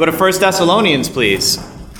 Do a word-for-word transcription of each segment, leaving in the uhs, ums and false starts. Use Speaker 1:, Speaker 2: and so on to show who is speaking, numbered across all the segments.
Speaker 1: Go to First Thessalonians, please.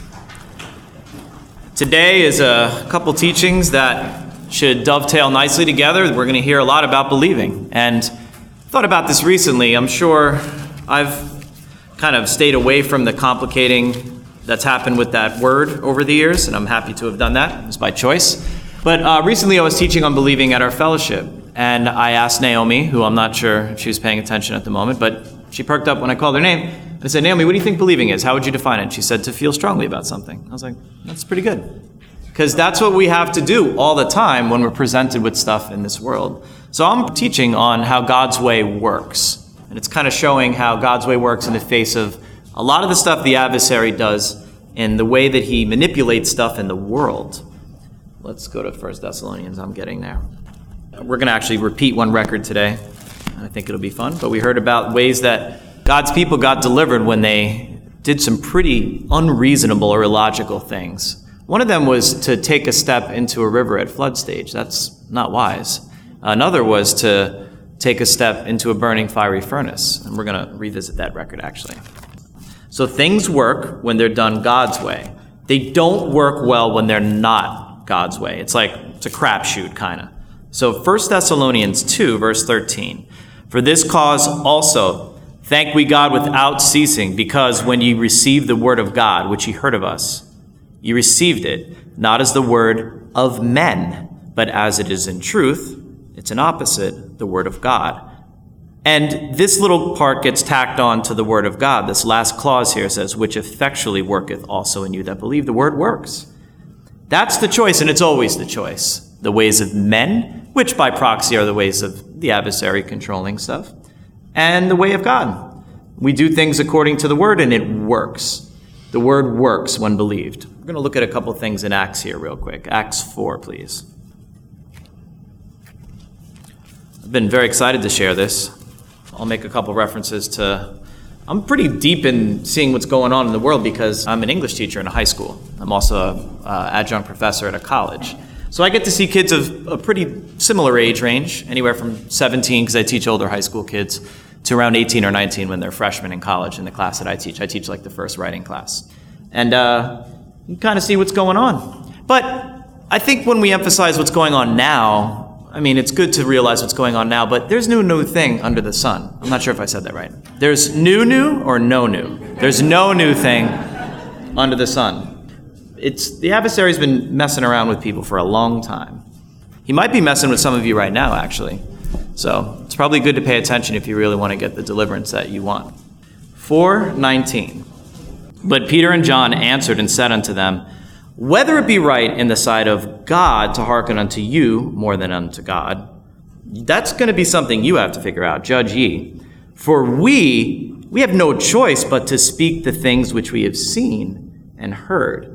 Speaker 1: Today is a couple teachings that should dovetail nicely together. We're going to hear a lot about believing. And I thought about this recently. I'm sure I've kind of stayed away from the complicating that's happened with that word over the years, and I'm happy to have done that. It's by choice. But uh, recently I was teaching on believing at our fellowship, and I asked Naomi, who I'm not sure if she was paying attention at the moment, but she perked up when I called her name. I said, Naomi, what do you think believing is? How would you define it? She said, to feel strongly about something. I was like, that's pretty good. Because that's what we have to do all the time when we're presented with stuff in this world. So I'm teaching on how God's way works. And it's kind of showing how God's way works in the face of a lot of the stuff the adversary does in the way that he manipulates stuff in the world. Let's go to First Thessalonians. I'm getting there. We're going to actually repeat one record today. I think it'll be fun. But we heard about ways that God's people got delivered when they did some pretty unreasonable or illogical things. One of them was to take a step into a river at flood stage. That's not wise. Another was to take a step into a burning fiery furnace. And we're going to revisit that record, actually. So things work when they're done God's way. They don't work well when they're not God's way. It's like, it's a crapshoot, kind of. So First Thessalonians two, verse thirteen. For this cause also thank we God without ceasing, because when ye received the word of God, which ye heard of us, ye received it, not as the word of men, but as it is in truth. It's an opposite, the word of God. And this little part gets tacked on to the word of God. This last clause here says, which effectually worketh also in you that believe. The word works. That's the choice, and it's always the choice. The ways of men, which by proxy are the ways of the adversary controlling stuff, and the way of God. We do things according to the word, and it works. The word works when believed. We're going to look at a couple things in Acts here real quick. Acts four, please. I've been very excited to share this. I'll make a couple references to... I'm pretty deep in seeing what's going on in the world because I'm an English teacher in a high school. I'm also an uh, adjunct professor at a college. So I get to see kids of a pretty similar age range, anywhere from seventeen, because I teach older high school kids, to around eighteen or nineteen when they're freshmen in college in the class that I teach. I teach like the first writing class. And uh, you kind of see what's going on. But I think when we emphasize what's going on now, I mean, it's good to realize what's going on now, but there's no new thing under the sun. I'm not sure if I said that right. There's new new or no new. There's no new thing under the sun. It's the adversary's been messing around with people for a long time. He might be messing with some of you right now, actually. So it's probably good to pay attention if you really want to get the deliverance that you want. four nineteen. But Peter and John answered and said unto them, whether it be right in the sight of God to hearken unto you more than unto God, that's going to be something you have to figure out. Judge ye. For we, we have no choice but to speak the things which we have seen and heard.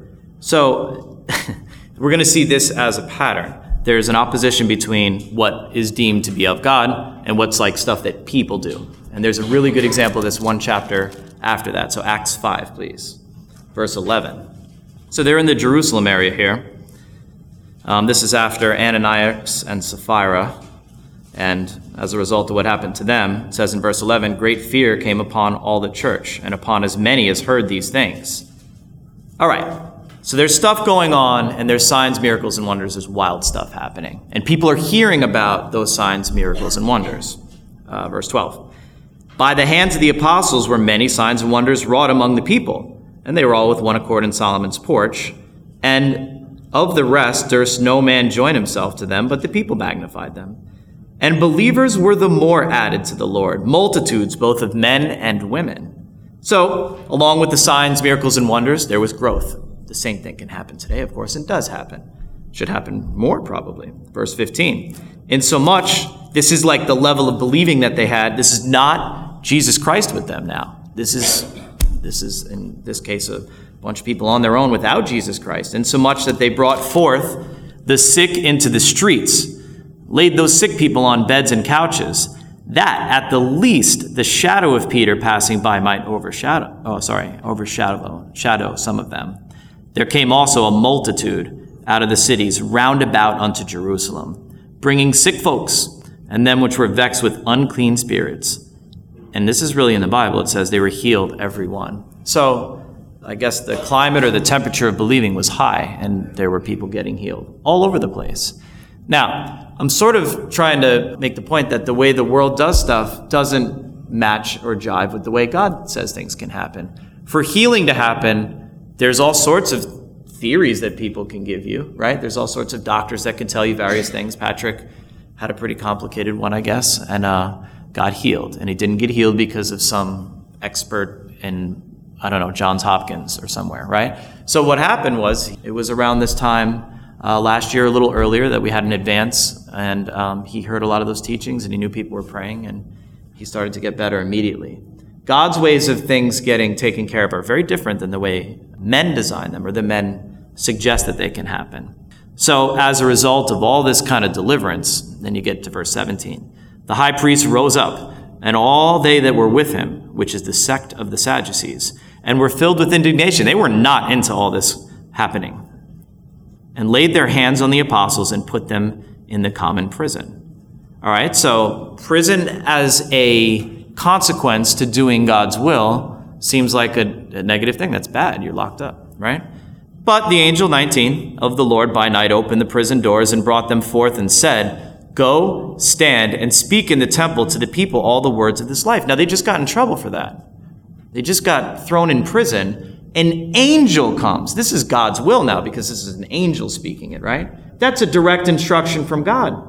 Speaker 1: So we're going to see this as a pattern. There's an opposition between what is deemed to be of God and what's like stuff that people do. And there's a really good example of this one chapter after that. So Acts five, please. Verse eleven. So they're in the Jerusalem area here. Um, this is after Ananias and Sapphira. And as a result of what happened to them, it says in verse eleven, great fear came upon all the church and upon as many as heard these things. All right. So there's stuff going on, and there's signs, miracles, and wonders. There's wild stuff happening. And people are hearing about those signs, miracles, and wonders. Uh, verse twelve. By the hands of the apostles were many signs and wonders wrought among the people, and they were all with one accord in Solomon's porch. And of the rest durst no man join himself to them, but the people magnified them. And believers were the more added to the Lord, multitudes both of men and women. So, along with the signs, miracles, and wonders, there was growth. The same thing can happen today, of course, and does happen. Should happen more, probably. Verse fifteen. Insomuch, this is like the level of believing that they had. This is not Jesus Christ with them now. This is, this is in this case, a bunch of people on their own without Jesus Christ. Insomuch that they brought forth the sick into the streets, laid those sick people on beds and couches, that at the least the shadow of Peter passing by might overshadow, oh, sorry, overshadow shadow some of them. There came also a multitude out of the cities round about unto Jerusalem, bringing sick folks, and them which were vexed with unclean spirits, And this is really in the Bible. It says they were healed, every one. So I guess the climate or the temperature of believing was high, and there were people getting healed all over the place. Now, I'm sort of trying to make the point that the way the world does stuff doesn't match or jive with the way God says things can happen. For healing to happen, there's all sorts of theories that people can give you, right? There's all sorts of doctors that can tell you various things. Patrick had a pretty complicated one, I guess, and uh, got healed. And he didn't get healed because of some expert in, I don't know, Johns Hopkins or somewhere, right? So what happened was, it was around this time uh, last year, a little earlier, that we had an advance, and um, he heard a lot of those teachings, and he knew people were praying, and he started to get better immediately. God's ways of things getting taken care of are very different than the way men design them or the men suggest that they can happen. So as a result of all this kind of deliverance, then you get to verse seventeen. The high priest rose up, and all they that were with him, which is the sect of the Sadducees, and were filled with indignation. They were not into all this happening, and laid their hands on the apostles and put them in the common prison. All right, so prison as a consequence to doing God's will seems like a, a negative thing. That's bad. You're locked up, right? But the angel, nineteen, of the Lord by night opened the prison doors and brought them forth and said, "Go, stand, and speak in the temple to the people all the words of this life." Now, they just got in trouble for that. They just got thrown in prison. An angel comes. This is God's will now, because this is an angel speaking it, right? That's a direct instruction from God.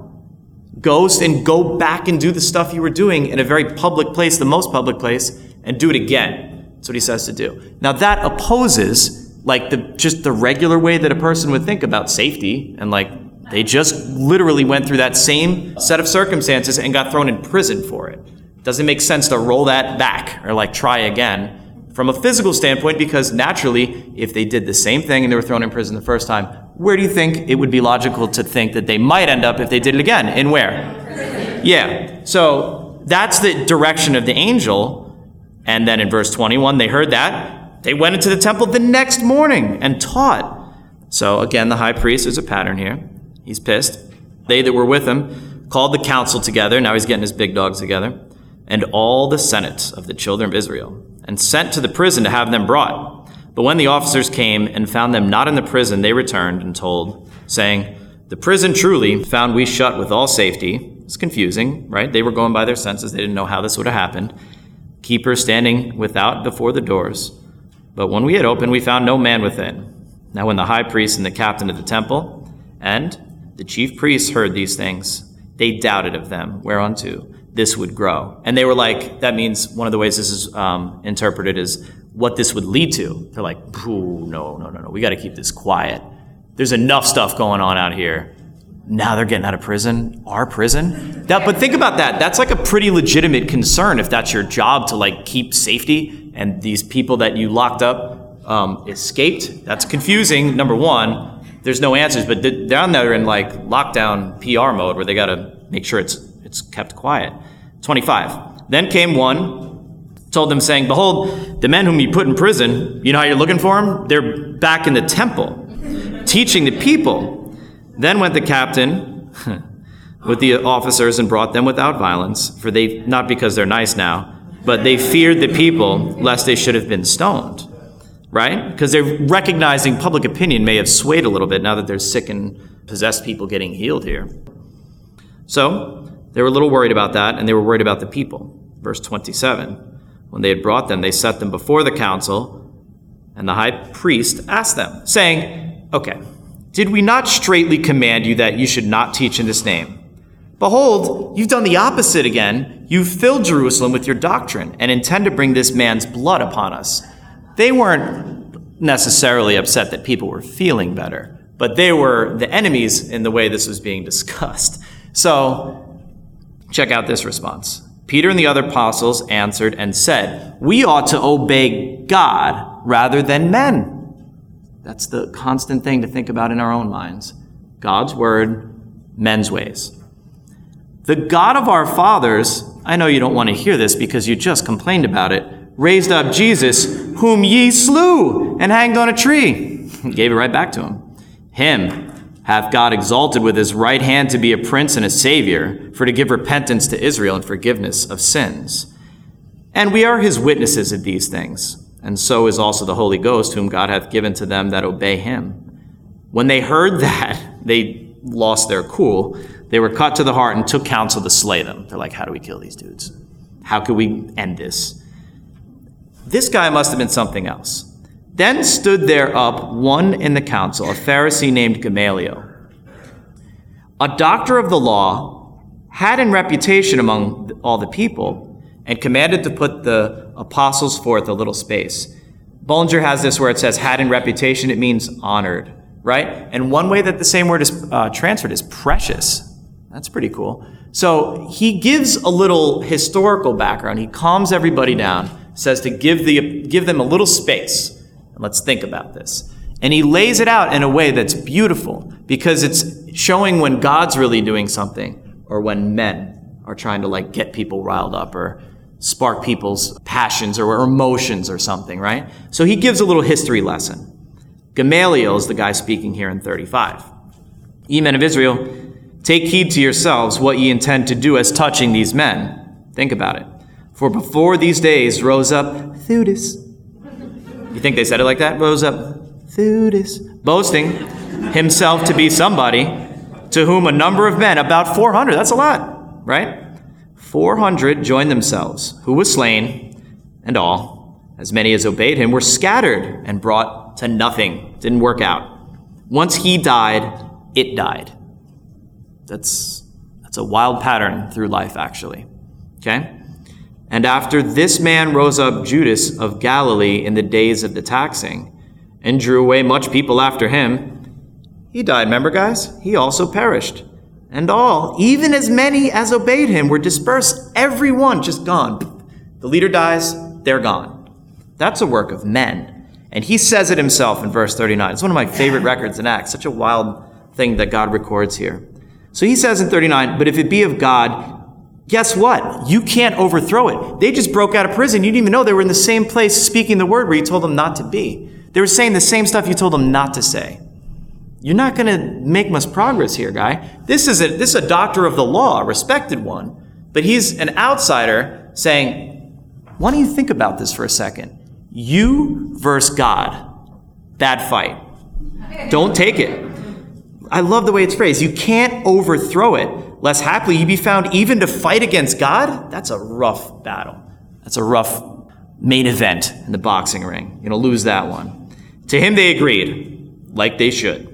Speaker 1: Go and go back and do the stuff you were doing in a very public place, the most public place, and do it again. That's what he says to do. Now that opposes like the just the regular way that a person would think about safety, and like they just literally went through that same set of circumstances and got thrown in prison for it. Doesn't make sense to roll that back or like try again from a physical standpoint, because naturally, if they did the same thing and they were thrown in prison the first time, where do you think it would be logical to think that they might end up if they did it again? In where? Yeah. So that's the direction of the angel. And then in verse twenty-one, they heard that. They went into the temple the next morning and taught. So again, the high priest, there's a pattern here. He's pissed. They that were with him called the council together. Now he's getting his big dogs together. And all the senate of the children of Israel, and sent to the prison to have them brought. But when the officers came and found them not in the prison, they returned and told, saying, "The prison truly found we shut with all safety." It's confusing, right? They were going by their senses. They didn't know how this would have happened. Keepers standing without before the doors. But when we had opened, we found no man within. Now when the high priest and the captain of the temple and the chief priests heard these things, they doubted of them, whereunto this would grow. And they were like, that means one of the ways this is um, interpreted is what this would lead to. They're like, "Ooh, no, no, no, no. We got to keep this quiet. There's enough stuff going on out here. Now they're getting out of prison, our prison." That, but think about that. That's like a pretty legitimate concern if that's your job, to like keep safety, and these people that you locked up um, escaped. That's confusing, number one. There's no answers, but th- down there in like lockdown P R mode where they got to make sure it's it's kept quiet. twenty-five. Then came one, told them, saying, "Behold, the men whom you put in prison, you know how you're looking for them? They're back in the temple, teaching the people." Then went the captain with the officers and brought them without violence, for they, not because they're nice now, but they feared the people, lest they should have been stoned. Right? Because they're recognizing public opinion may have swayed a little bit now that there's sick and possessed people getting healed here. So they were a little worried about that, and they were worried about the people. Verse twenty-seven, when they had brought them, they set them before the council, and the high priest asked them, saying, "Okay, did we not straitly command you that you should not teach in this name? Behold, you've done the opposite again. You've filled Jerusalem with your doctrine, and intend to bring this man's blood upon us." They weren't necessarily upset that people were feeling better, but they were the enemies in the way this was being discussed. So, check out this response. Peter and the other apostles answered and said, "We ought to obey God rather than men." That's the constant thing to think about in our own minds. God's word, men's ways. "The God of our fathers," I know you don't want to hear this because you just complained about it, "raised up Jesus, whom ye slew and hanged on a tree." Gave it right back to him. "Him hath God exalted with his right hand to be a prince and a savior, for to give repentance to Israel and forgiveness of sins." And we are his witnesses of these things, and so is also the Holy Ghost, whom God hath given to them that obey him. When they heard that, they lost their cool. They were cut to the heart and took counsel to slay them. They're like, how do we kill these dudes? How can we end this? This guy must have been something else. Then stood there up one in the council, a Pharisee named Gamaliel, a doctor of the law, had in reputation among all the people, and commanded to put the apostles forth a little space. Bullinger has this where it says had in reputation. It means honored, right? And one way that the same word is uh, transferred is precious. That's pretty cool. So he gives a little historical background. He calms everybody down, says to give the give them a little space. And let's think about this. And he lays it out in a way that's beautiful because it's showing when God's really doing something or when men are trying to like get people riled up or spark people's passions or emotions or something, right? So he gives a little history lesson. Gamaliel is the guy speaking here in thirty-five. Ye men of Israel, take heed to yourselves what ye intend to do as touching these men. Think about it. For before these days rose up Theudas. You think they said it like that? Rose up Theudas, boasting himself to be somebody, to whom a number of men, about four hundred, that's a lot, right? four hundred joined themselves, who was slain, and all, as many as obeyed him, were scattered and brought to nothing. Didn't work out. Once he died, it died. That's, that's a wild pattern through life, actually. Okay? And after this man rose up Judas of Galilee in the days of the taxing, and drew away much people after him. He died, remember, guys? He also perished. And all, even as many as obeyed him, were dispersed, every one just gone. The leader dies, they're gone. That's a work of men. And he says it himself in verse thirty-nine. It's one of my favorite records in Acts, such a wild thing that God records here. So he says in thirty-nine, but if it be of God, guess what? You can't overthrow it. They just broke out of prison. You didn't even know they were in the same place speaking the word where you told them not to be. They were saying the same stuff you told them not to say. You're not going to make much progress here, guy. This is a this is a doctor of the law, a respected one, but he's an outsider saying, why don't you think about this for a second? You versus God. Bad fight. Don't take it. I love the way it's phrased. You can't overthrow it, lest haply you be found even to fight against God. That's a rough battle. That's a rough main event in the boxing ring. You're going to lose that one. To him they agreed, like they should.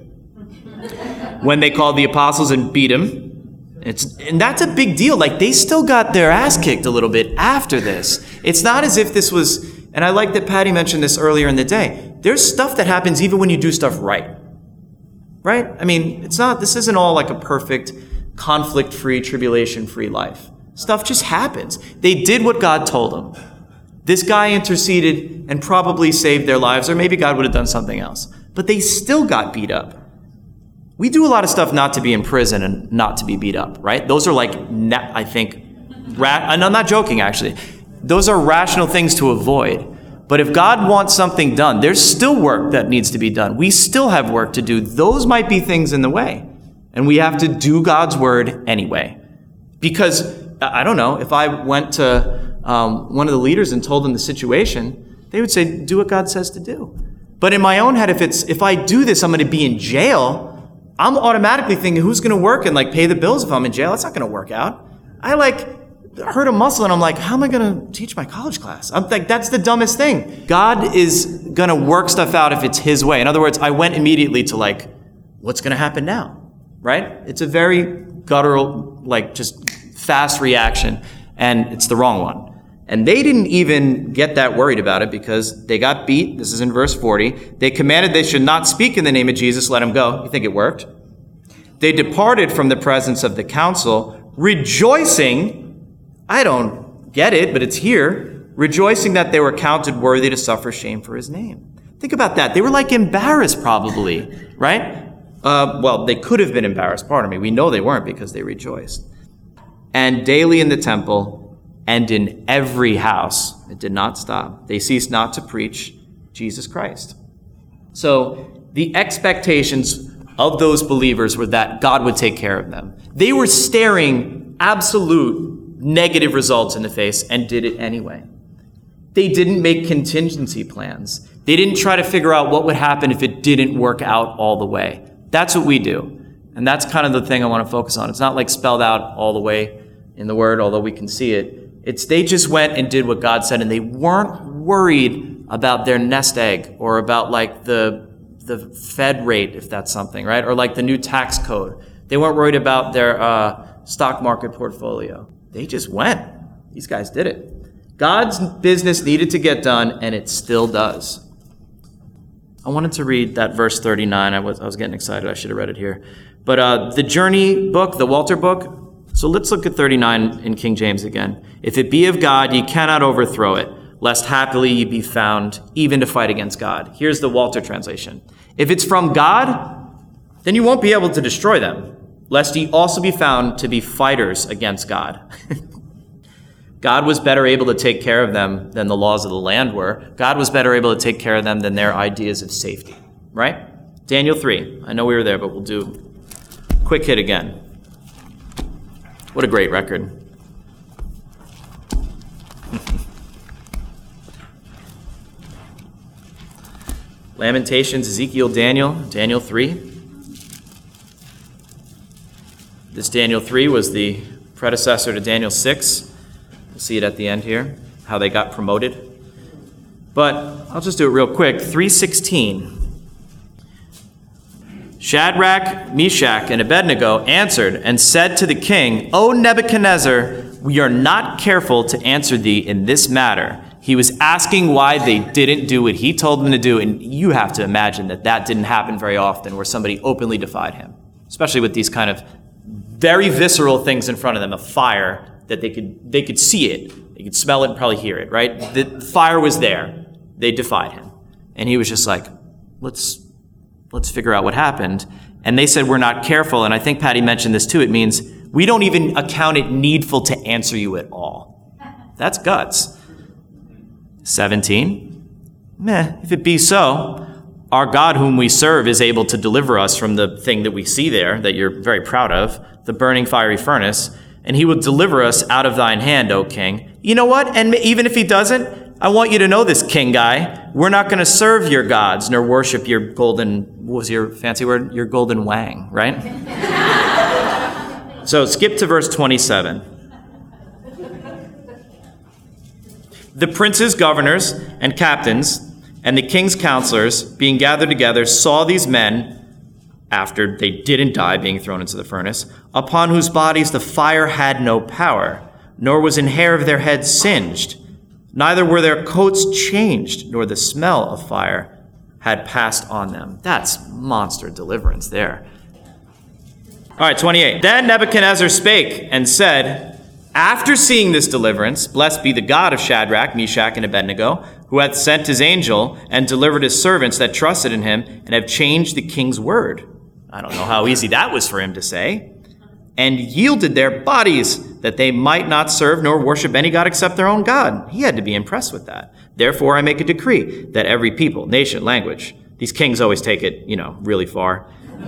Speaker 1: When they called the apostles and beat him, it's and that's a big deal. Like they still got their ass kicked a little bit after this. It's not as if this was, and I like that Patty mentioned this earlier in the day. There's stuff that happens even when you do stuff right. Right? I mean, it's not, this isn't all like a perfect conflict-free, tribulation-free life. Stuff just happens. They did what God told them. This guy interceded and probably saved their lives, or maybe God would have done something else. But they still got beat up. We do a lot of stuff not to be in prison and not to be beat up, right? Those are like, I think, ra- and I'm not joking, actually. Those are rational things to avoid. But if God wants something done, there's still work that needs to be done. We still have work to do. Those might be things in the way. And we have to do God's word anyway. Because, I don't know, if I went to um, one of the leaders and told them the situation, they would say, do what God says to do. But in my own head, if it's if I do this, I'm going to be in jail. I'm automatically thinking, who's going to work and like pay the bills if I'm in jail? That's not going to work out. I like hurt a muscle and I'm like, how am I going to teach my college class? I'm like, that's the dumbest thing. God is going to work stuff out if it's his way. In other words, I went immediately to like, what's going to happen now? Right? It's a very guttural, like just fast reaction, and it's the wrong one. And they didn't even get that worried about it because they got beat. This is in verse forty. They commanded they should not speak in the name of Jesus. Let him go. You think it worked? They departed from the presence of the council, rejoicing. I don't get it, but it's here. Rejoicing that they were counted worthy to suffer shame for his name. Think about that. They were like embarrassed probably, right? Uh, well, they could have been embarrassed. Pardon me. We know they weren't because they rejoiced. And daily in the temple and in every house, it did not stop. They ceased not to preach Jesus Christ. So the expectations of those believers were that God would take care of them. They were staring absolute negative results in the face and did it anyway. They didn't make contingency plans. They didn't try to figure out what would happen if it didn't work out all the way. That's what we do. And that's kind of the thing I want to focus on. It's not like spelled out all the way in the Word, although we can see it. It's they just went and did what God said, and they weren't worried about their nest egg or about like the the Fed rate, if that's something, right? Or like the new tax code. They weren't worried about their uh, stock market portfolio. They just went. These guys did it. God's business needed to get done, and it still does. I wanted to read that verse thirty-nine. I was I was getting excited. I should have read it here. But uh, the Journey book, the Walter book, so let's look at thirty-nine in King James again. If it be of God, ye cannot overthrow it, lest happily ye be found even to fight against God. Here's the Walter translation. If it's from God, then you won't be able to destroy them, lest ye also be found to be fighters against God. God was better able to take care of them than the laws of the land were. God was better able to take care of them than their ideas of safety, right? Daniel three. I know we were there, but we'll do a quick hit again. What a great record. Lamentations, Ezekiel, Daniel, Daniel three. This Daniel three was the predecessor to Daniel six. We'll see it at the end here, how they got promoted. But I'll just do it real quick. three sixteen. Shadrach, Meshach, and Abednego answered and said to the king, O Nebuchadnezzar, we are not careful to answer thee in this matter. He was asking why they didn't do what he told them to do, and you have to imagine that that didn't happen very often where somebody openly defied him, especially with these kind of very visceral things in front of them, a fire that they could they could see it, they could smell it and probably hear it, right? The fire was there. They defied him. And he was just like, let's let's figure out what happened. And they said, we're not careful. And I think Patty mentioned this too. It means we don't even account it needful to answer you at all. That's guts. seventeen. Meh, if it be so, our God whom we serve is able to deliver us from the thing that we see there, that you're very proud of, the burning fiery furnace, and he will deliver us out of thine hand, O king. You know what? And even if he doesn't, I want you to know this, king guy. We're not going to serve your gods nor worship your golden, what was your fancy word? Your golden wang, right? So skip to verse twenty-seven. The princes, governors, and captains, and the king's counselors, being gathered together, saw these men, after they didn't die, being thrown into the furnace, upon whose bodies the fire had no power, nor was an hair of their heads singed, neither were their coats changed, nor the smell of fire had passed on them. That's monster deliverance there. All right, twenty-eight. Then Nebuchadnezzar spake and said, after seeing this deliverance, blessed be the God of Shadrach, Meshach, and Abednego, who hath sent his angel and delivered his servants that trusted in him and have changed the king's word. I don't know how easy that was for him to say. And yielded their bodies that they might not serve nor worship any God except their own God. He had to be impressed with that. Therefore, I make a decree that every people, nation, language, these kings always take it, you know, really far.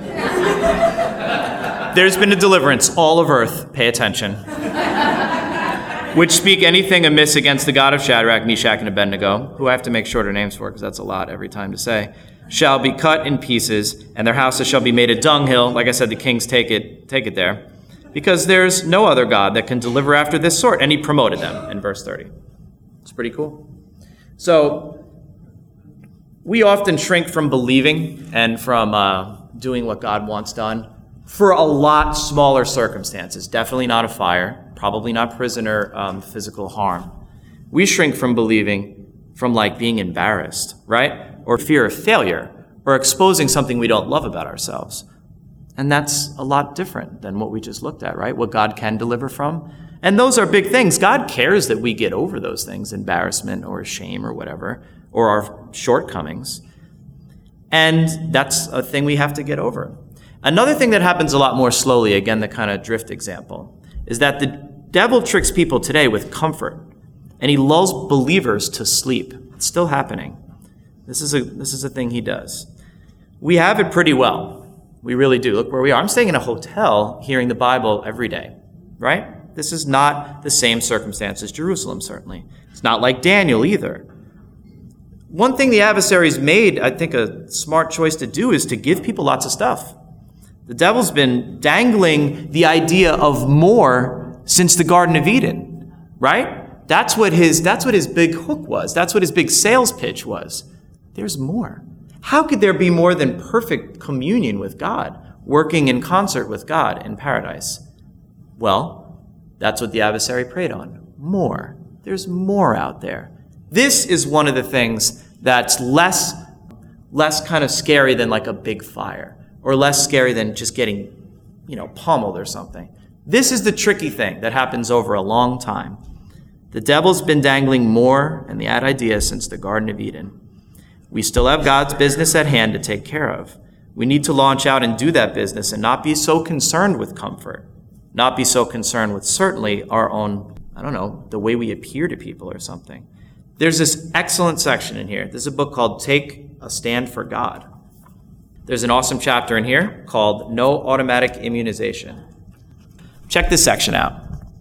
Speaker 1: There's been a deliverance, all of earth, pay attention, which speak anything amiss against the God of Shadrach, Meshach, and Abednego, who I have to make shorter names for because that's a lot every time to say, shall be cut in pieces, and their houses shall be made a dunghill. Like I said, the kings take it, take it there, because there's no other God that can deliver after this sort. And he promoted them in verse thirty. It's pretty cool. So we often shrink from believing and from uh, doing what God wants done for a lot smaller circumstances. Definitely not a fire, probably not prison or um, physical harm. We shrink from believing from like being embarrassed, right? Or fear of failure, or exposing something we don't love about ourselves. And that's a lot different than what we just looked at, right? What God can deliver from. And those are big things. God cares that we get over those things, embarrassment or shame or whatever, or our shortcomings. And that's a thing we have to get over. Another thing that happens a lot more slowly, again, the kind of drift example, is that the devil tricks people today with comfort, and he lulls believers to sleep. It's still happening. This is a this is a thing he does. We have it pretty well. We really do. Look where we are. I'm staying in a hotel hearing the Bible every day, right? This is not the same circumstance as Jerusalem, certainly. It's not like Daniel either. One thing the adversary's made, I think, a smart choice to do is to give people lots of stuff. The devil's been dangling the idea of more since the Garden of Eden, right? That's what his, that's what his big hook was. That's what his big sales pitch was. There's more. How could there be more than perfect communion with God, working in concert with God in paradise? Well, that's what the adversary preyed on. More. There's more out there. This is one of the things that's less, less kind of scary than like a big fire, or less scary than just getting, you know, pummeled or something. This is the tricky thing that happens over a long time. The devil's been dangling more and the ad idea since the Garden of Eden. We still have God's business at hand to take care of. We need to launch out and do that business and not be so concerned with comfort, not be so concerned with certainly our own, I don't know, the way we appear to people or something. There's this excellent section in here. There's a book called Take a Stand for God. There's an awesome chapter in here called No Automatic Immunization. Check this section out.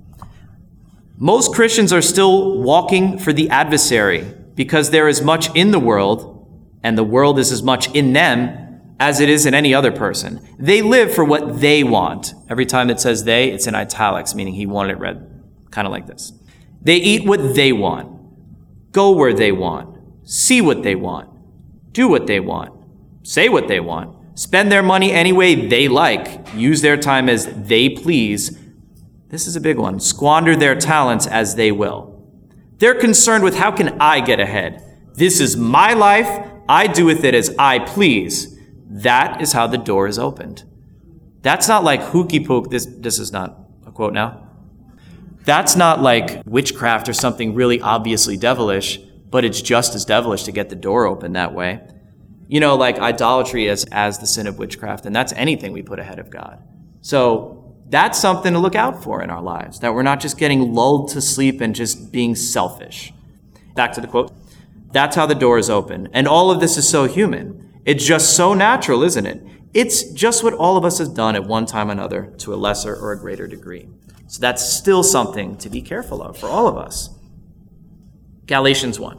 Speaker 1: Most Christians are still walking for the adversary because there is much in the world, and the world is as much in them as it is in any other person. They live for what they want. Every time it says they, it's in italics, meaning he wanted it read kind of like this. They eat what they want, go where they want, see what they want, do what they want, say what they want, spend their money any way they like, use their time as they please. This is a big one. Squander their talents as they will. They're concerned with how can I get ahead? This is my life. I do with it as I please. That is how the door is opened. That's not like hooky poke. This, this is not a quote now. That's not like witchcraft or something really obviously devilish, but it's just as devilish to get the door open that way. You know, like idolatry as, as the sin of witchcraft, and that's anything we put ahead of God. So that's something to look out for in our lives, that we're not just getting lulled to sleep and just being selfish. Back to the quote. That's how the door is open. And all of this is so human. It's just so natural, isn't it? It's just what all of us have done at one time or another to a lesser or a greater degree. So that's still something to be careful of for all of us. Galatians one.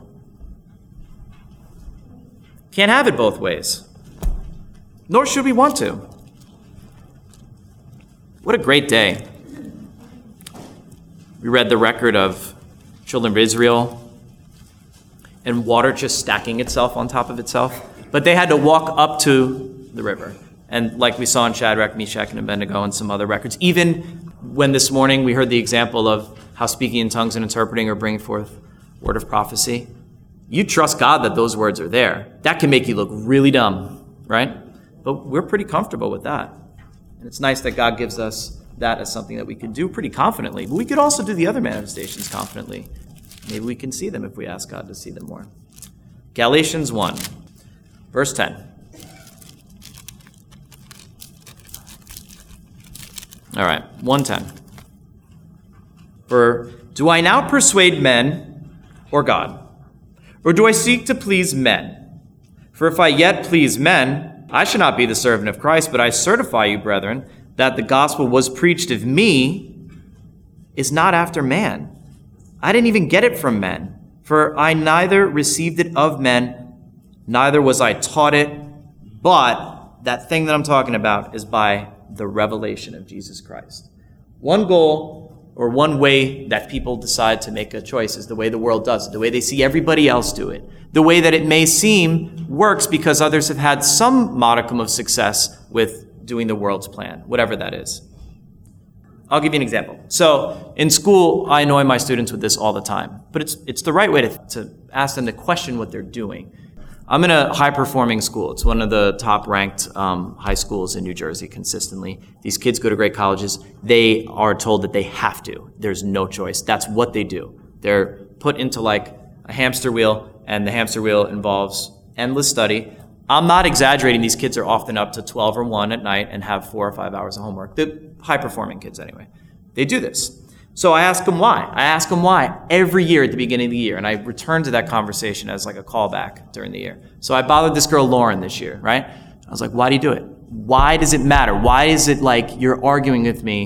Speaker 1: Can't have it both ways. Nor should we want to. What a great day. We read the record of children of Israel and water just stacking itself on top of itself. But they had to walk up to the river. And like we saw in Shadrach, Meshach, and Abednego and some other records, even when this morning we heard the example of how speaking in tongues and interpreting or bringing forth word of prophecy, you trust God that those words are there. That can make you look really dumb, right? But we're pretty comfortable with that. And it's nice that God gives us that as something that we can do pretty confidently. But we could also do the other manifestations confidently. Maybe we can see them if we ask God to see them more. Galatians one, verse ten. All right, one ten. For do I now persuade men or God? Or do I seek to please men? For if I yet please men, I shall not be the servant of Christ, but I certify you, brethren, that the gospel was preached of me is not after man. I didn't even get it from men, for I neither received it of men, neither was I taught it, but that thing that I'm talking about is by the revelation of Jesus Christ. One goal or one way that people decide to make a choice is the way the world does it, the way they see everybody else do it, the way that it may seem works because others have had some modicum of success with doing the world's plan, whatever that is. I'll give you an example. So in school, I annoy my students with this all the time, but it's it's the right way to, to ask them to question what they're doing. I'm in a high-performing school. It's one of the top-ranked um, high schools in New Jersey consistently. These kids go to great colleges. They are told that they have to. There's no choice. That's what they do. They're put into like a hamster wheel, and the hamster wheel involves endless study. I'm not exaggerating. These kids are often up to twelve or one at night and have four or five hours of homework. The high-performing kids, anyway. They do this. So I ask them why. I ask them why every year at the beginning of the year, and I return to that conversation as like a callback during the year. So I bothered this girl, Lauren, this year, right? I was like, why do you do it? Why does it matter? Why is it like you're arguing with me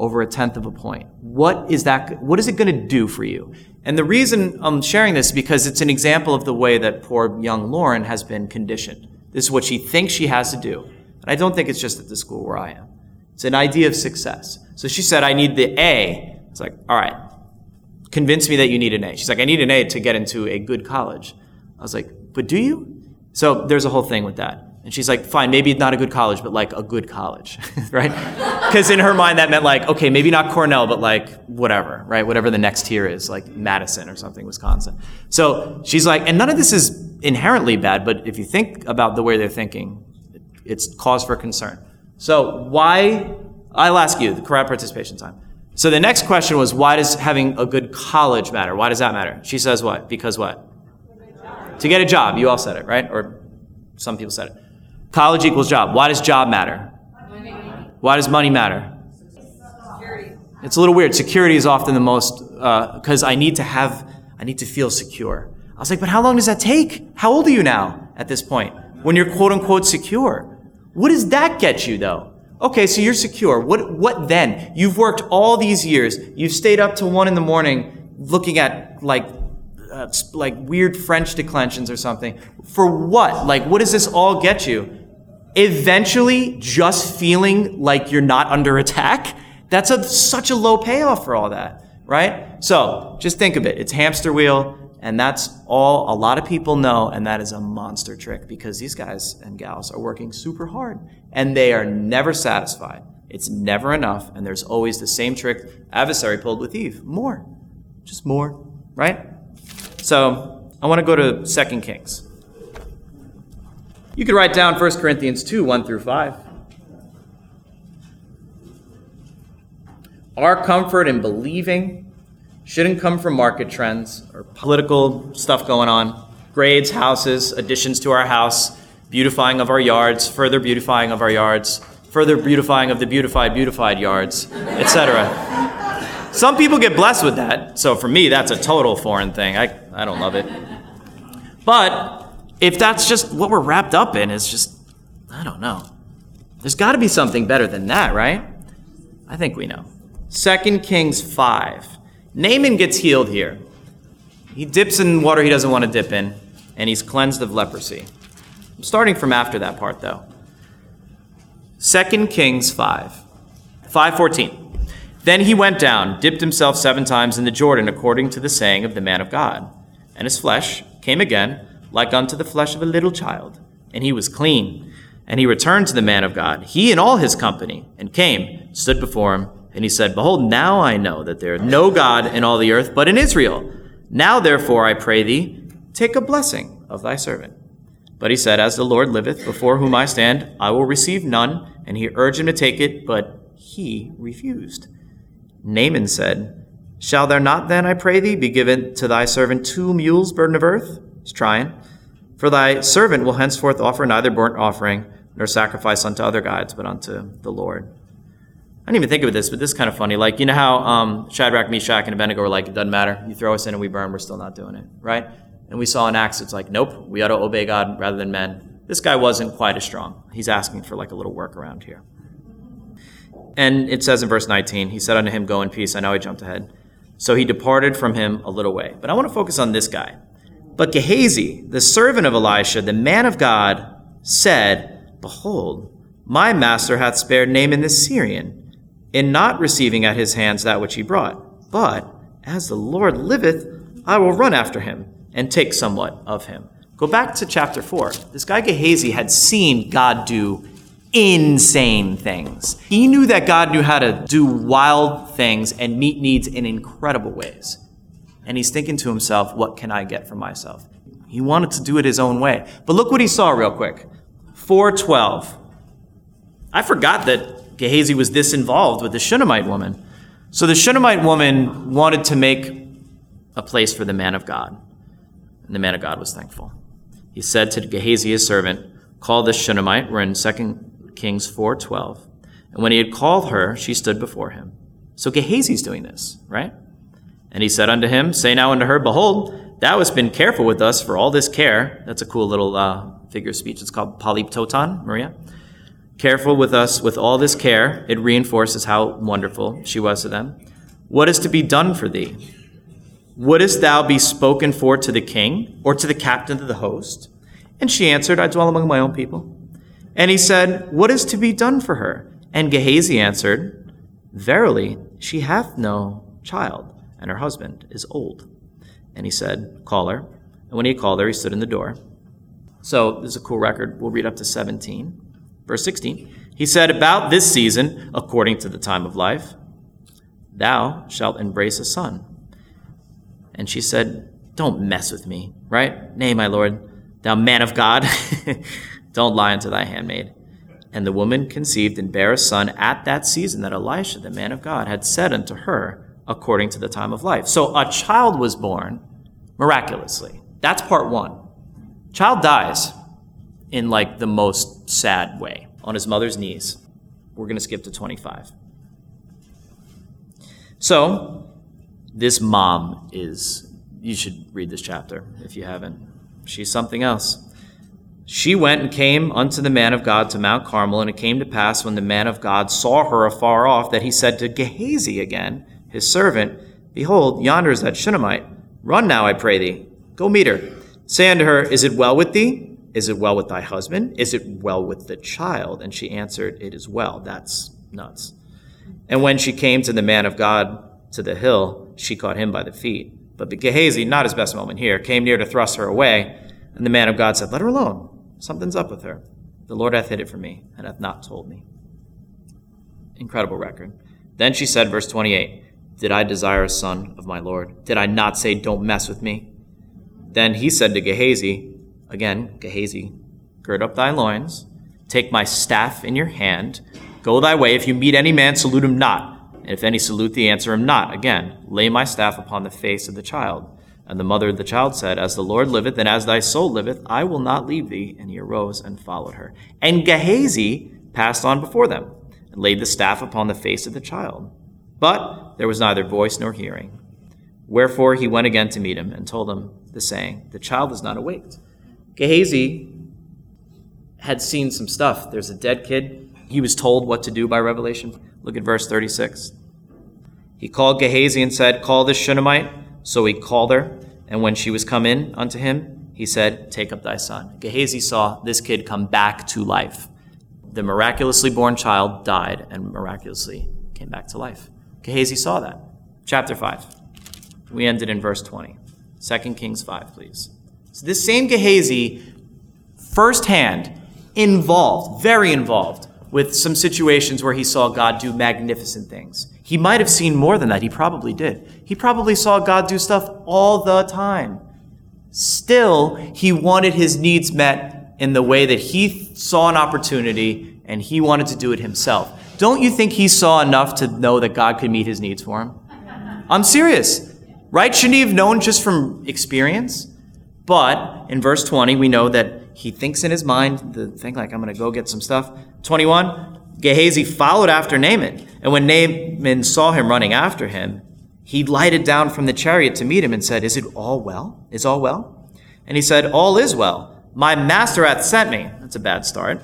Speaker 1: over a tenth of a point. What is that? What is it going to do for you? And the reason I'm sharing this is because it's an example of the way that poor young Lauren has been conditioned. This is what she thinks she has to do. And I don't think it's just at the school where I am. It's an idea of success. So she said, I need the A. It's like, all right, convince me that you need an A. She's like, I need an A to get into a good college. I was like, but do you? So there's a whole thing with that. And she's like, fine, maybe not a good college, but like a good college, right? Because in her mind, that meant like, okay, maybe not Cornell, but like whatever, right? Whatever the next tier is, like Madison or something, Wisconsin. So she's like, and none of this is inherently bad, but if you think about the way they're thinking, it's cause for concern. So why, I'll ask you, the crowd participation time. So the next question was, why does having a good college matter? Why does that matter? She says what? Because what? To get a job. You all said it, right? Or some people said it. College equals job. Why does job matter? Money. Why does money matter? Security. It's a little weird. Security is often the most, because uh, I need to have, I need to feel secure. I was like, but how long does that take? How old are you now at this point? When you're quote unquote secure. What does that get you though? Okay, so you're secure. What, what then? You've worked all these years. You've stayed up till one in the morning looking at like, uh, like weird French declensions or something. For what? Like, what does this all get you? Eventually, just feeling like you're not under attack, that's a, such a low payoff for all that, right? So just think of it. It's hamster wheel, and that's all a lot of people know, and that is a monster trick because these guys and gals are working super hard, and they are never satisfied. It's never enough, and there's always the same trick adversary pulled with Eve. More. Just more, right? So I want to go to Second Kings. You could write down First Corinthians two, one through five. Our comfort in believing shouldn't come from market trends or political stuff going on, grades, houses, additions to our house, beautifying of our yards, further beautifying of our yards, further beautifying of the beautified, beautified yards, et cetera. Some people get blessed with that. So for me, that's a total foreign thing. I, I don't love it. But if that's just what we're wrapped up in, it's just, I don't know. There's got to be something better than that, right? I think we know. Second Kings five. Naaman gets healed here. He dips in water he doesn't want to dip in, and he's cleansed of leprosy. I'm starting from after that part, though. Second Kings five. five fourteen. Then he went down, dipped himself seven times in the Jordan, according to the saying of the man of God. And his flesh came again, like unto the flesh of a little child, and he was clean. And he returned to the man of God, he and all his company, and came, stood before him, and he said, Behold, now I know that there is no God in all the earth but in Israel. Now therefore I pray thee, take a blessing of thy servant. But he said, As the Lord liveth, before whom I stand, I will receive none. And he urged him to take it, but he refused. Naaman said, Shall there not then, I pray thee, be given to thy servant two mules burden of earth? He's trying. For thy servant will henceforth offer neither burnt offering nor sacrifice unto other gods, but unto the Lord. I didn't even think of this, but this is kind of funny. Like, you know how um, Shadrach, Meshach, and Abednego were like, it doesn't matter. You throw us in and we burn, we're still not doing it, right? And we saw in Acts, it's like, nope, we ought to obey God rather than men. This guy wasn't quite as strong. He's asking for like a little workaround here. And it says in verse nineteen, he said unto him, Go in peace. I know I jumped ahead. So he departed from him a little way. But I want to focus on this guy. But Gehazi, the servant of Elisha, the man of God, said, Behold, my master hath spared Naaman the Syrian, in not receiving at his hands that which he brought. But as the Lord liveth, I will run after him, and take somewhat of him. Go back to chapter four. This guy Gehazi had seen God do insane things. He knew that God knew how to do wild things and meet needs in incredible ways. And he's thinking to himself, what can I get for myself? He wanted to do it his own way. But look what he saw real quick. four twelve. I forgot that Gehazi was this involved with the Shunammite woman. So the Shunammite woman wanted to make a place for the man of God. And the man of God was thankful. He said to Gehazi, his servant, Call this Shunammite. We're in Second Kings four twelve. And when he had called her, she stood before him. So Gehazi's doing this, right? And he said unto him, Say now unto her, Behold, thou hast been careful with us for all this care. That's a cool little uh, figure of speech. It's called polyptoton, Maria. careful with us with all this care. It reinforces how wonderful she was to them. What is to be done for thee? Wouldest thou be spoken for to the king or to the captain of the host? And she answered, I dwell among my own people. And he said, what is to be done for her? And Gehazi answered, verily, she hath no child, and her husband is old. And he said, call her. And when he called her, he stood in the door. So this is a cool record. We'll read up to seventeen. Verse sixteen. He said, about this season, according to the time of life, thou shalt embrace a son. And she said, don't mess with me, right? Nay, my lord, thou man of God, don't lie unto thy handmaid. And the woman conceived and bare a son at that season that Elisha, the man of God, had said unto her, according to the time of life. So a child was born miraculously. That's part one. Child dies in like the most sad way, on his mother's knees. We're going to skip to twenty-five. So this mom is, you should read this chapter if you haven't. She's something else. She went and came unto the man of God to Mount Carmel, and it came to pass when the man of God saw her afar off that he said to Gehazi again, his servant, behold, yonder is that Shunammite. Run now, I pray thee. Go meet her. Say unto her, is it well with thee? Is it well with thy husband? Is it well with the child? And she answered, it is well. That's nuts. And when she came to the man of God to the hill, she caught him by the feet. But Gehazi, not his best moment here, came near to thrust her away. And the man of God said, let her alone. Something's up with her. The Lord hath hid it from me, and hath not told me. Incredible record. Then she said, verse twenty-eight, did I desire a son of my Lord? Did I not say, don't mess with me? Then he said to Gehazi, again, Gehazi, gird up thy loins, take my staff in your hand, go thy way. If you meet any man, salute him not. And if any salute thee, answer him not. Again, lay my staff upon the face of the child. And the mother of the child said, as the Lord liveth, and as thy soul liveth, I will not leave thee. And he arose and followed her. And Gehazi passed on before them, and laid the staff upon the face of the child. But there was neither voice nor hearing. Wherefore he went again to meet him, and told him the saying, the child is not awaked. Gehazi had seen some stuff. There's a dead kid. He was told what to do by revelation. Look at verse thirty-six. He called Gehazi and said, call this Shunammite. So he called her, and when she was come in unto him, he said, take up thy son. Gehazi saw this kid come back to life. The miraculously born child died and miraculously came back to life. Gehazi saw that. Chapter five. We ended in verse twenty. Second Kings five, please. So this same Gehazi, firsthand, involved, very involved, with some situations where he saw God do magnificent things. He might have seen more than that. He probably did. He probably saw God do stuff all the time. Still, he wanted his needs met in the way that he saw an opportunity, and he wanted to do it himself. Don't you think he saw enough to know that God could meet his needs for him? I'm serious. Right? Shouldn't he have known just from experience? But in verse twenty, we know that he thinks in his mind, the thing like, I'm going to go get some stuff. twenty-one, Gehazi followed after Naaman. And when Naaman saw him running after him, he lighted down from the chariot to meet him and said, is it all well? Is all well? And he said, all is well. My master hath sent me. That's a bad start.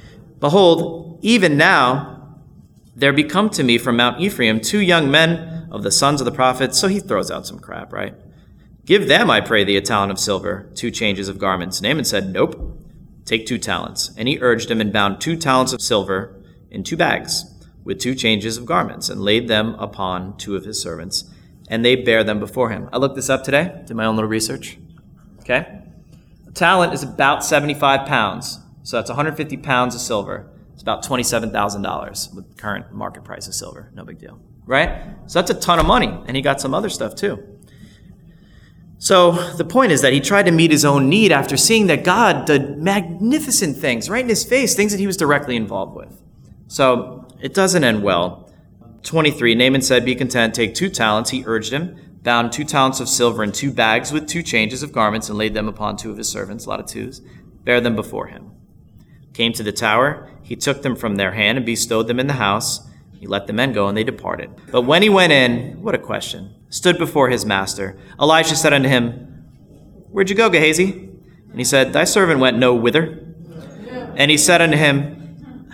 Speaker 1: Behold, even now there be come to me from Mount Ephraim two young men of the sons of the prophets. So he throws out some crap, right? Give them, I pray thee, a talent of silver, two changes of garments. Naaman said, nope, take two talents. And he urged him and bound two talents of silver in two bags with two changes of garments and laid them upon two of his servants. And they bare them before him. I looked this up today, did my own little research. Okay? A talent is about seventy-five pounds. So that's one hundred fifty pounds of silver. It's about twenty-seven thousand dollars with current market price of silver. No big deal. Right? So that's a ton of money. And he got some other stuff too. So the point is that he tried to meet his own need after seeing that God did magnificent things right in his face, things that he was directly involved with. So it doesn't end well. twenty-three, Naaman said, be content, take two talents. He urged him, bound two talents of silver in two bags with two changes of garments and laid them upon two of his servants, a lot of twos, bare them before him. Came to the tower, he took them from their hand and bestowed them in the house. He let the men go, and they departed. But when he went in, what a question, stood before his master, Elisha said unto him, where'd you go, Gehazi? And he said, thy servant went no whither. And he said unto him,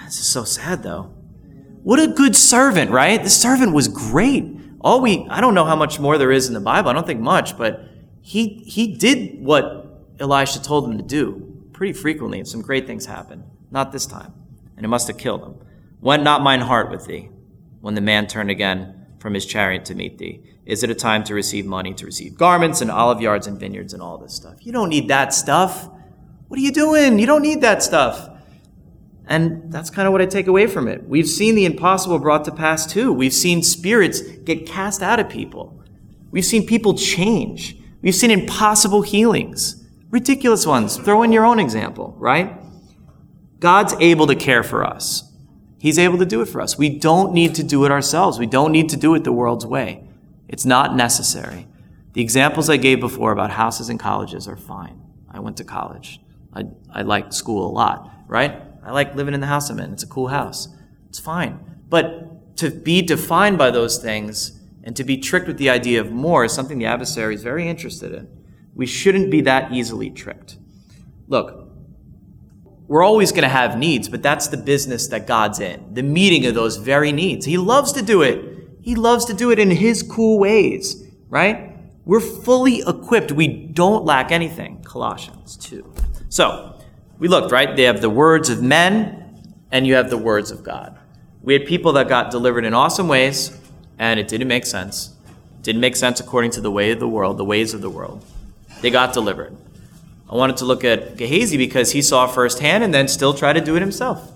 Speaker 1: This is so sad, though. What a good servant, right? The servant was great. All we, I don't know how much more there is in the Bible. I don't think much, but he he did what Elisha told him to do pretty frequently, and some great things happened. Not this time. And it must have killed him. Went not mine heart with thee, when the man turned again from his chariot to meet thee? Is it a time to receive money, to receive garments and olive yards and vineyards and all this stuff? You don't need that stuff. What are you doing? You don't need that stuff. And that's kind of what I take away from it. We've seen the impossible brought to pass too. We've seen spirits get cast out of people. We've seen people change. We've seen impossible healings. Ridiculous ones. Throw in your own example, right? God's able to care for us. He's able to do it for us. We don't need to do it ourselves. We don't need to do it the world's way. It's not necessary. The examples I gave before about houses and colleges are fine. I went to college. I, I like school a lot, right? I like living in the house I'm in. It's a cool house. It's fine. But to be defined by those things and to be tricked with the idea of more is something the adversary is very interested in. We shouldn't be that easily tricked. Look, we're always going to have needs, but that's the business that God's in, the meeting of those very needs. He loves to do it. He loves to do it in his cool ways, right? We're fully equipped. We don't lack anything. Colossians two. So, we looked, right? They have the words of men, and you have the words of God. We had people that got delivered in awesome ways, and it didn't make sense. It didn't make sense according to the way of the world, the ways of the world. They got delivered. I wanted to look at Gehazi because he saw firsthand and then still tried to do it himself.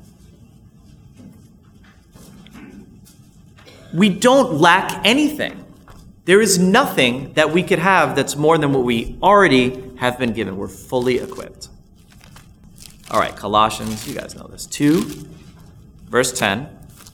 Speaker 1: We don't lack anything. There is nothing that we could have that's more than what we already have been given. We're fully equipped. All right, Colossians, you guys know this. two, verse ten.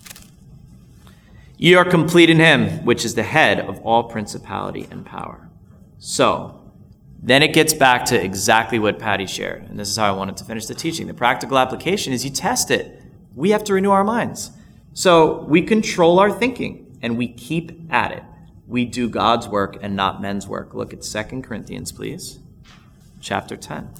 Speaker 1: Ye are complete in him, which is the head of all principality and power. So, then it gets back to exactly what Patty shared. And this is how I wanted to finish the teaching. The practical application is you test it. We have to renew our minds. So we control our thinking and we keep at it. We do God's work and not men's work. Look at Second Corinthians, please. Chapter ten.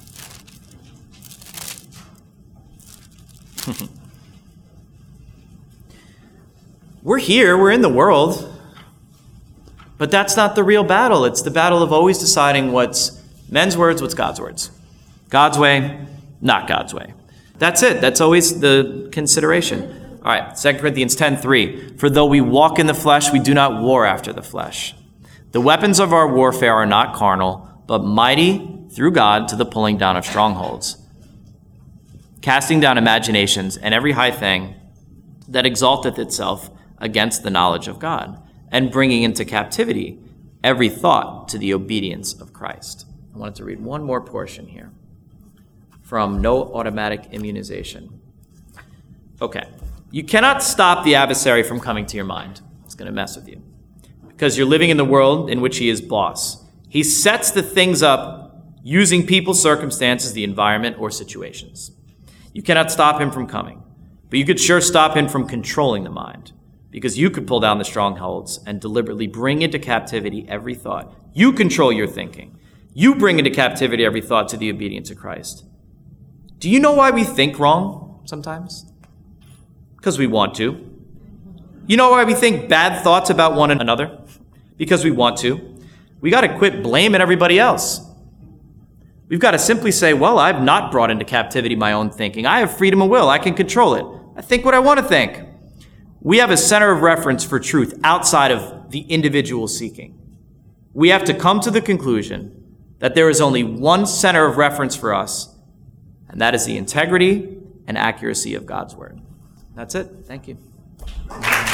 Speaker 1: We're here. We're in the world. But that's not the real battle. It's the battle of always deciding what's men's words, what's God's words. God's way, not God's way. That's it. That's always the consideration. All right, Second Corinthians ten three. For though we walk in the flesh, we do not war after the flesh. The weapons of our warfare are not carnal, but mighty through God to the pulling down of strongholds, casting down imaginations and every high thing that exalteth itself against the knowledge of God, and bringing into captivity every thought to the obedience of Christ. I wanted to read one more portion here from No Automatic Immunization. Okay. You cannot stop the adversary from coming to your mind. It's going to mess with you because you're living in the world in which he is boss. He sets the things up using people, circumstances, the environment, or situations. You cannot stop him from coming, but you could sure stop him from controlling the mind, because you could pull down the strongholds and deliberately bring into captivity every thought. You control your thinking. You bring into captivity every thought to the obedience of Christ. Do you know why we think wrong sometimes? Because we want to. You know why we think bad thoughts about one another? Because we want to. We got to quit blaming everybody else. We've got to simply say, well, I've not brought into captivity my own thinking. I have freedom of will. I can control it. I think what I want to think. We have a center of reference for truth outside of the individual seeking. We have to come to the conclusion that there is only one center of reference for us, and that is the integrity and accuracy of God's word. That's it. Thank you.